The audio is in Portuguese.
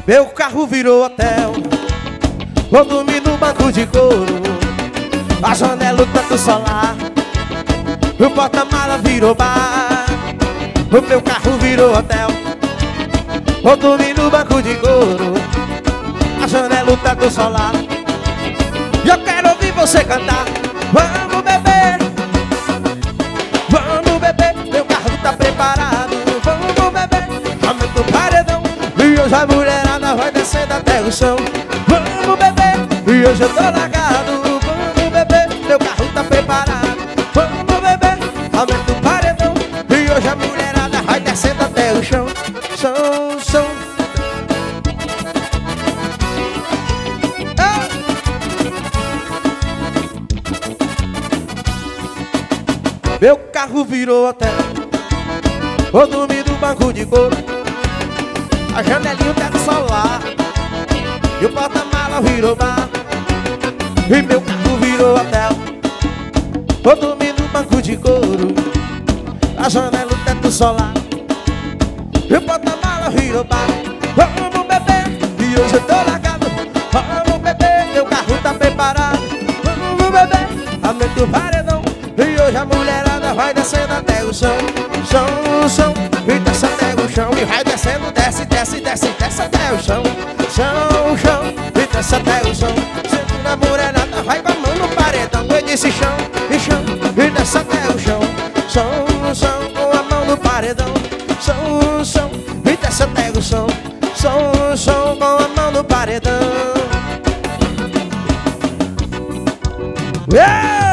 Meu carro virou hotel, vou dormir no banco de couro. A janela o tanto solar, o porta-mala virou bar. O meu carro virou hotel, vou dormir no banco de couro. A janela o tanto solar, e eu quero ouvir você cantar. Vamos beber, vamos beber. Meu carro tá preparado, vamos beber. Aumenta o paredão e hoje a mulherada vai descendo até o chão. Vamos beber, e hoje eu tô largado. Vamos beber, meu carro tá preparado. Vamos beber, aumenta o paredão e hoje a mulherada vai descendo até o chão. Chão, chão. Ah! Meu carro virou hotel, vou dormir no banco de couro. A janelinha teto solar, e o porta-mala virou bar. E meu carro virou hotel, vou dormir no banco de couro. A janela o teto solar, e o porta-mala virou bar. Vamos beber, e hoje eu tô largado. Vamos beber, meu carro tá preparado. Vamos beber, aumenta o paredão e hoje a mulherada vai descendo até o chão. Chão, chão, e desce até o chão. E vai descendo, desce, desce, desce, desce até o chão. Chão, chão, e desce até o chão. Segura a mulherada, vai com a mão no paredão. Eu disse chão, e desce até o chão. Chão, chão, com a mão no paredão. Chão, chão, e desce até o chão. Chão, chão, com a mão no paredão. Yeah!